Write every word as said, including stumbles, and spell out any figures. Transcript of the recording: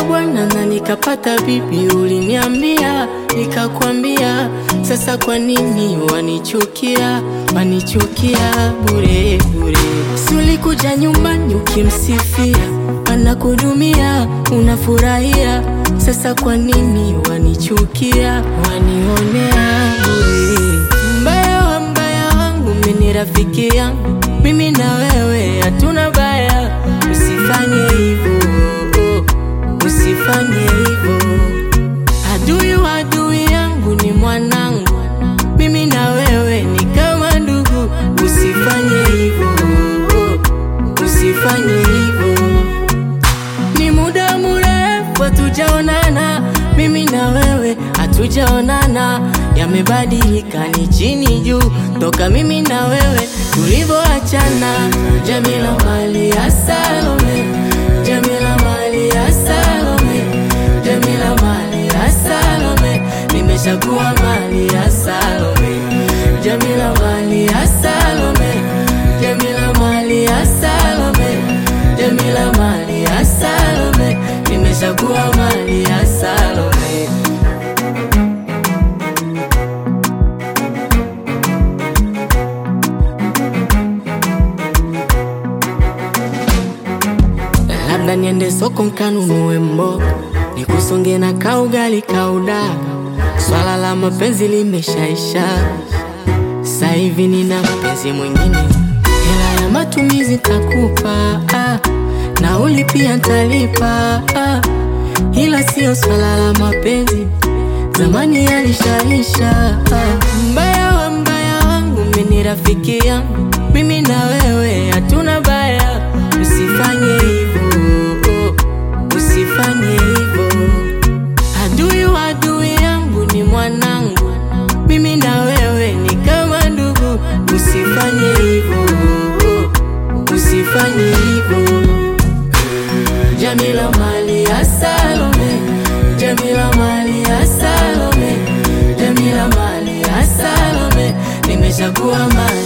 Nilipata bwana na nikapata bibi, uliniambia nikakwambia. Sasa kwa nini wanichukia, wanichukia bure bure? Si ulikuja nyumbani ukimsifia, anakudumia unafurahia. Sasa kwa nini wanichukia, wanionea bure? Mbaya wa mbaya wangu mimi rafiki yangu, mimi na wewe hatuna baya. Usifanye hivyo, usifanye hivyo. Adui wa adui yangu ni mwanangu, mimi na wewe ni kama ndugu. Usifanye hivyo, usifanye hivyo. Ni muda mrefu hatujaonana, mimi na wewe hatujaonana. Yamebadilika ni chini juu, toka mimi na wewe tulivyoachana. Jamila mali ya Salome, Jamila mali ya Salome, Jamila mali ya Salome, nimeshakuwa mali ya Salome. Jamila mali ya Salome, Jamila mali ya Salome, Jamila mali ya Salome, nimeshakuwa mali ya Salome. Labda niende soko nkanunue mboga, nikusonge na kaugali kaudaga. Swala la mapenzi limeshaisha, sasa hivi nina mpenzi mwingine. Hela ya matumizi takupa, ah, nauli pia ntalipa, ah, ila sio swala la mapenzi, zamani yalishaisha, ah. Mbaya wa mbaya wangu mimi rafiki yangu, mimi na wewe hatuna baya. Usifanye hivyo, usifanye hivyo. Adui wa adui yangu ni mwanangu, mimi na wewe ni kama ndugu. Usifanye hivyo, usifanye hivyo. Jamila mali ya Salome, Jamila mali ya Salome, Jamila mali ya Salome, nimeshakuwa mali